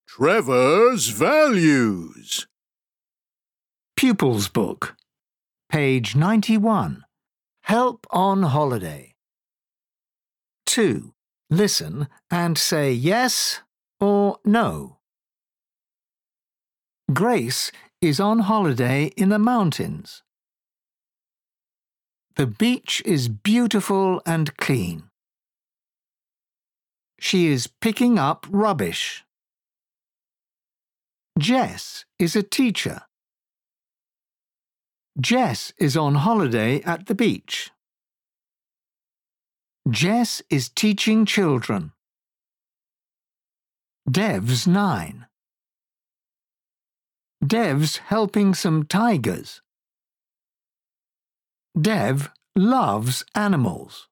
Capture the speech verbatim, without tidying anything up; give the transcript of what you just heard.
Trevor's Values. Pupils Book, page ninety-one. Help on holiday. two. Listen and say yes or no. Grace is on holiday in the mountains. The beach is beautiful and clean. She is picking up rubbish. Jess is a teacher. Jess is on holiday at the beach. Jess is teaching children. Dev's nine. Dev's helping some tigers. Dev loves animals.